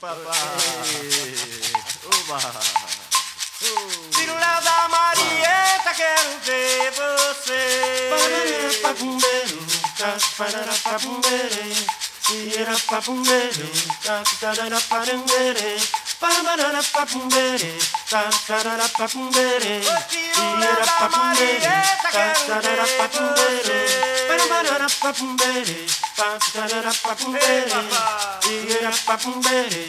papai. Oba. Tiro Léo da Marieta, quero ver você. Pararapapumbeiro, pararapapumbeire, irapapumbeiro, tararapapumbeire, pararapapumbeire, tararapapumbeire, irapapumbeire, tararapapumbeire, pararapapumbeire, tararapapumbeire, irapapumbeire.